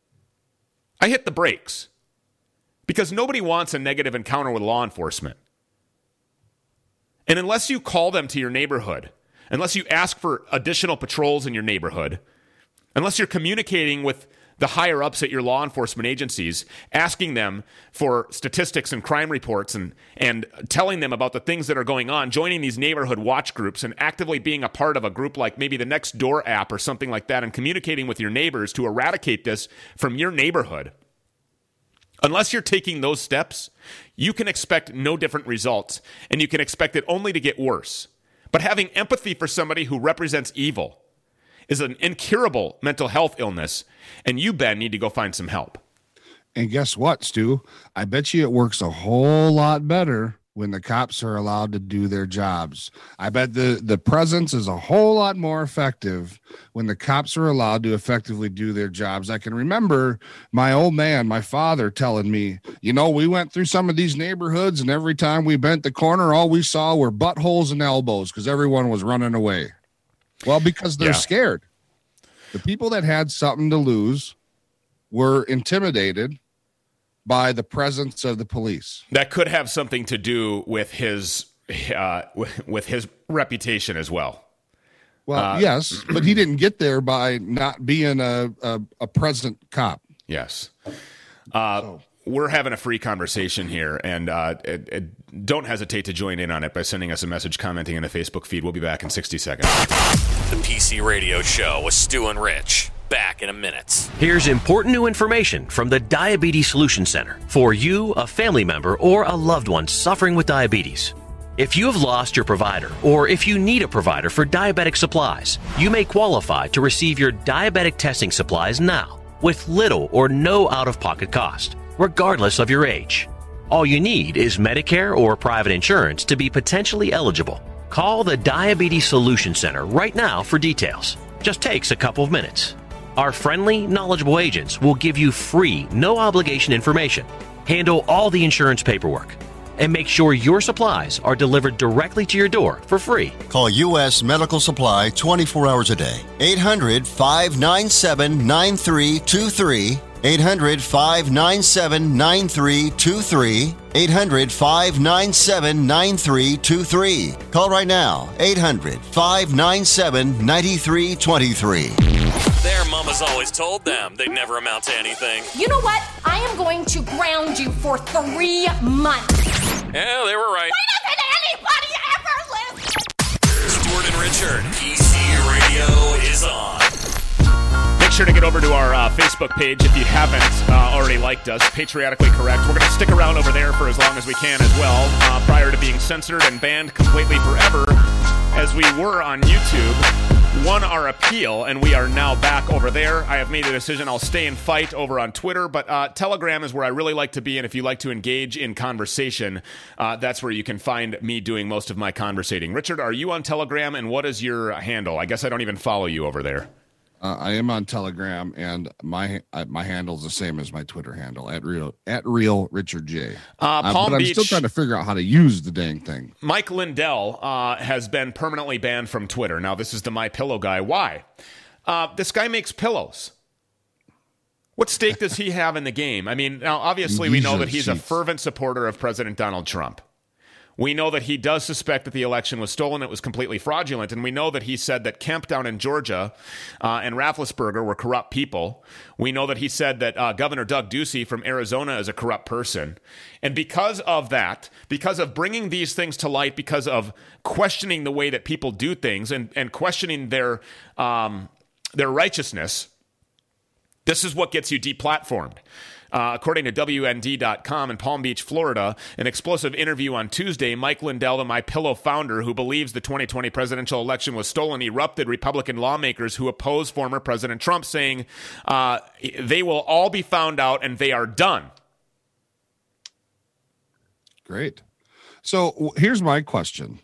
S1: I hit the brakes because nobody wants a negative encounter with law enforcement. And unless you call them to your neighborhood, unless you ask for additional patrols in your neighborhood, unless you're communicating with the higher ups at your law enforcement agencies, asking them for statistics and crime reports and telling them about the things that are going on, joining these neighborhood watch groups and actively being a part of a group like maybe the Nextdoor app or something like that and communicating with your neighbors to eradicate this from your neighborhood. Unless you're taking those steps, you can expect no different results and you can expect it only to get worse. But having empathy for somebody who represents evil is an incurable mental health illness, and you, Ben, need to go find some help.
S5: And guess what, Stu? I bet you it works a whole lot better when the cops are allowed to do their jobs. I bet the presence is a whole lot more effective when the cops are allowed to effectively do their jobs. I can remember my old man, my father, telling me, we went through some of these neighborhoods, and every time we bent the corner, all we saw were buttholes and elbows because everyone was running away. Well, because they're scared. The people that had something to lose were intimidated by the presence of the police.
S1: That could have something to do with his reputation as well.
S5: Well, yes, but he didn't get there by not being a present cop.
S1: Yes. We're having a free conversation here, and don't hesitate to join in on it by sending us a message, commenting in the Facebook feed. We'll be back in 60 seconds.
S11: The PC Radio Show with Stu and Rich. Back in a minute.
S19: Here's important new information from the Diabetes Solution Center for you, a family member, or a loved one suffering with diabetes. If you have lost your provider, or if you need a provider for diabetic supplies, you may qualify to receive your diabetic testing supplies now with little or no out-of-pocket cost, regardless of your age. All you need is Medicare or private insurance to be potentially eligible. Call the Diabetes Solution Center right now for details. Just takes a couple of minutes. Our friendly, knowledgeable agents will give you free, no-obligation information, handle all the insurance paperwork, and make sure your supplies are delivered directly to your door for free.
S8: Call U.S. Medical Supply 24 hours a day. 800-597-9323. 800-597-9323. 800-597-9323. Call right now. 800-597-9323.
S11: Their mamas always told them they'd never amount to anything.
S20: You know what? I am going to ground you for 3 months.
S11: Yeah, they were right.
S20: Why doesn't anybody ever listen?
S11: Stuart and Richard, PC Radio is on.
S1: Make sure to get over to our Facebook page if you haven't already liked us. Patriotically Correct. We're going to stick around over there for as long as we can as well, prior to being censored and banned completely forever, as we were on YouTube. Won our appeal, and we are now back over there. I have made the decision I'll stay and fight over on Twitter, but Telegram is where I really like to be, and if you like to engage in conversation, that's where you can find me doing most of my conversating. Richard, are you on Telegram, and what is your handle? I guess I don't even follow you over there.
S5: I am on Telegram, and my handle is the same as my Twitter handle, at real Richard J.
S1: Palm
S5: but
S1: Beach,
S5: I'm still trying to figure out how to use the dang thing.
S1: Mike Lindell has been permanently banned from Twitter. Now, this is the MyPillow guy. Why? This guy makes pillows. What stake does he have in the game? I mean, now, obviously, we know that he's a fervent supporter of President Donald Trump. We know that he does suspect that the election was stolen. It was completely fraudulent. And we know that he said that Kemp down in Georgia and Rafflesberger were corrupt people. We know that he said that Governor Doug Ducey from Arizona is a corrupt person. And because of that, because of bringing these things to light, because of questioning the way that people do things and questioning their righteousness, this is what gets you deplatformed. According to WND.com in Palm Beach, Florida, an explosive interview on Tuesday, Mike Lindell, the MyPillow founder who believes the 2020 presidential election was stolen, erupted Republican lawmakers who oppose former President Trump, saying they will all be found out and they are done.
S5: Great. So here's my question.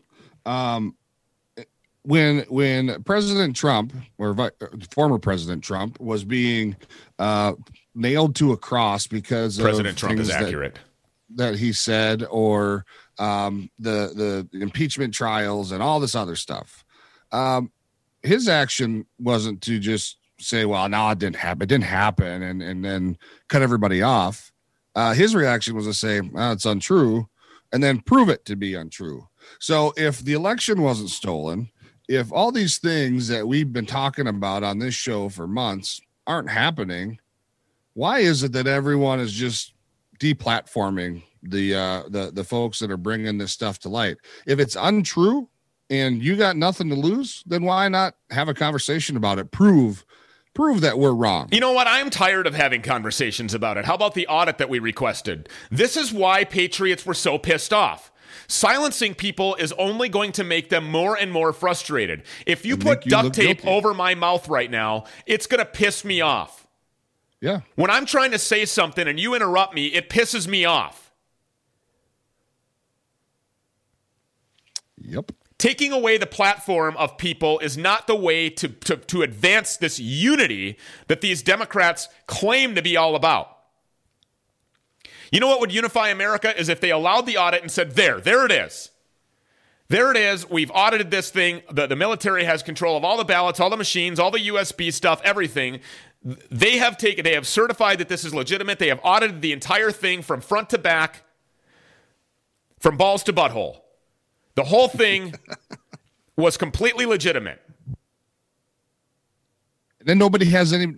S5: When President Trump or former President Trump was being nailed to a cross because
S1: President Trump is accurate
S5: that he said, or the impeachment trials and all this other stuff, his action wasn't to just say, well, no, it didn't happen and then cut everybody off. His reaction was to say, it's untrue, and then prove it to be untrue. So if the election wasn't stolen, if all these things that we've been talking about on this show for months aren't happening, why is it that everyone is just deplatforming the folks that are bringing this stuff to light? If it's untrue and you got nothing to lose, then why not have a conversation about it? Prove that we're wrong.
S1: You know what? I'm tired of having conversations about it. How about the audit that we requested? This is why patriots were so pissed off. Silencing people is only going to make them more and more frustrated. If you put duct tape over my mouth right now, it's going to piss me off.
S5: Yeah.
S1: When I'm trying to say something and you interrupt me, it pisses me off.
S5: Yep.
S1: Taking away the platform of people is not the way to advance this unity that these Democrats claim to be all about. You know what would unify America is if they allowed the audit and said, there it is. There it is. We've audited this thing. The military has control of all the ballots, all the machines, all the USB stuff, everything. They have certified that this is legitimate. They have audited the entire thing from front to back, from balls to butthole. The whole thing was completely legitimate.
S5: Then nobody has anything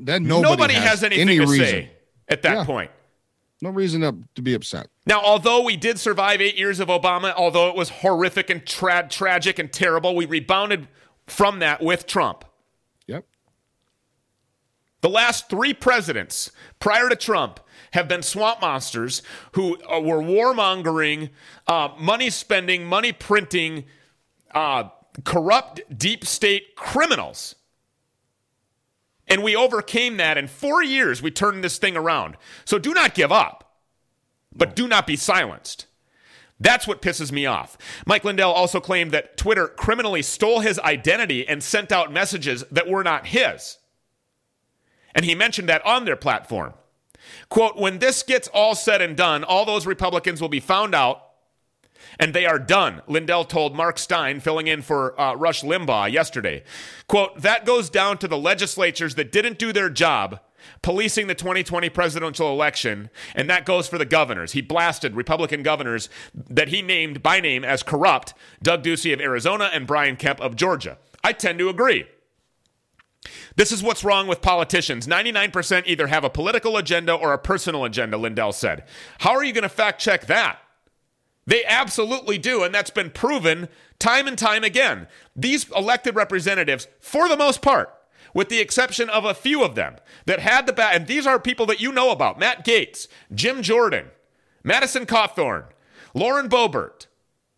S1: to say at that point.
S5: No reason to be upset.
S1: Now, although we did survive 8 years of Obama, although it was horrific and tragic and terrible, we rebounded from that with Trump.
S5: Yep.
S1: The last 3 presidents prior to Trump have been swamp monsters who were warmongering, money spending, money printing, corrupt deep state criminals. And we overcame that. In 4 years, we turned this thing around. So do not give up, but do not be silenced. That's what pisses me off. Mike Lindell also claimed that Twitter criminally stole his identity and sent out messages that were not his. And he mentioned that on their platform. Quote, when this gets all said and done, all those Republicans will be found out, and they are done, Lindell told Mark Stein, filling in for Rush Limbaugh yesterday. Quote, that goes down to the legislatures that didn't do their job policing the 2020 presidential election, and that goes for the governors. He blasted Republican governors that he named by name as corrupt, Doug Ducey of Arizona and Brian Kemp of Georgia. I tend to agree. This is what's wrong with politicians. 99% either have a political agenda or a personal agenda, Lindell said. How are you going to fact check that? They absolutely do, and that's been proven time and time again. These elected representatives, for the most part, with the exception of a few of them, that had the and these are people that you know about, Matt Gaetz, Jim Jordan, Madison Cawthorn, Lauren Boebert.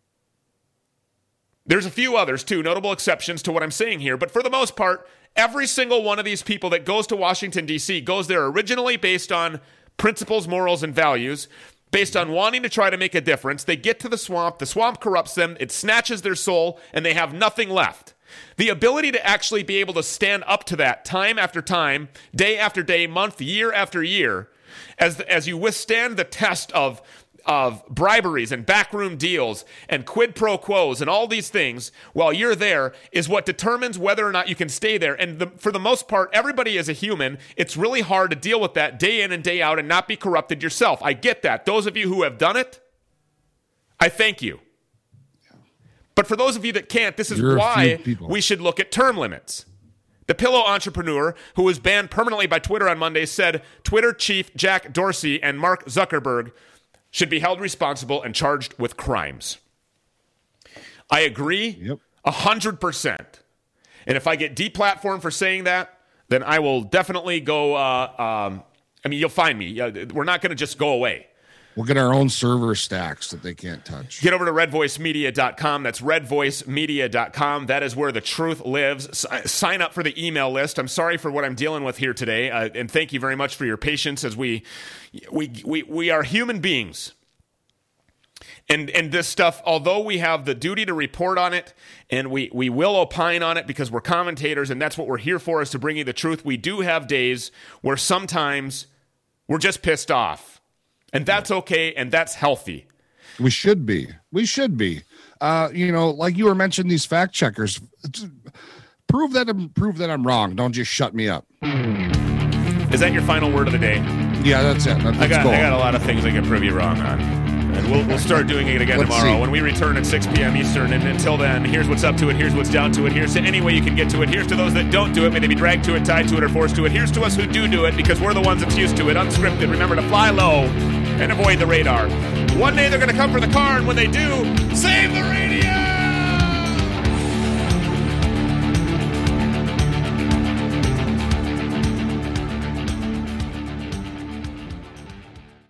S1: There's a few others, too, notable exceptions to what I'm saying here, but for the most part, every single one of these people that goes to Washington, D.C. goes there originally based on principles, morals, and values, based on wanting to try to make a difference. They get to the swamp corrupts them, it snatches their soul, and they have nothing left. The ability to actually be able to stand up to that time after time, day after day, month, year after year, as you withstand the test of briberies and backroom deals and quid pro quos and all these things while you're there is what determines whether or not you can stay there. And for the most part, everybody is a human. It's really hard to deal with that day in and day out and not be corrupted yourself. I get that. Those of you who have done it, I thank you. But for those of you that can't, this is why we should look at term limits. The pillow entrepreneur, who was banned permanently by Twitter on Monday, said Twitter chief Jack Dorsey and Mark Zuckerberg should be held responsible and charged with crimes. I agree 100%. And if I get deplatformed for saying that, then I will definitely go, you'll find me. We're not going to just go away.
S5: We'll get our own server stacks that they can't touch.
S1: Get over to redvoicemedia.com. That's redvoicemedia.com. That is where the truth lives. Sign up for the email list. I'm sorry for what I'm dealing with here today, and thank you very much for your patience as we are human beings. And this stuff, although we have the duty to report on it, and we will opine on it because we're commentators, and that's what we're here for, is to bring you the truth, we do have days where sometimes we're just pissed off. And that's okay, and that's healthy.
S5: We should be. Like you were mentioning, these fact checkers. Prove that I'm wrong. Don't just shut me up.
S1: Is that your final word of the day?
S5: Yeah, that's it. I
S1: got a lot of things I can prove you wrong on. And we'll start doing it again tomorrow when we return at 6 p.m. Eastern. And until then, here's what's up to it. Here's what's down to it. Here's to any way you can get to it. Here's to those that don't do it. May they be dragged to it, tied to it, or forced to it. Here's to us who do it because we're the ones that's used to it. Unscripted. Remember to fly low and avoid the radar. One day they're going to come for the car, and when they do, save the radio!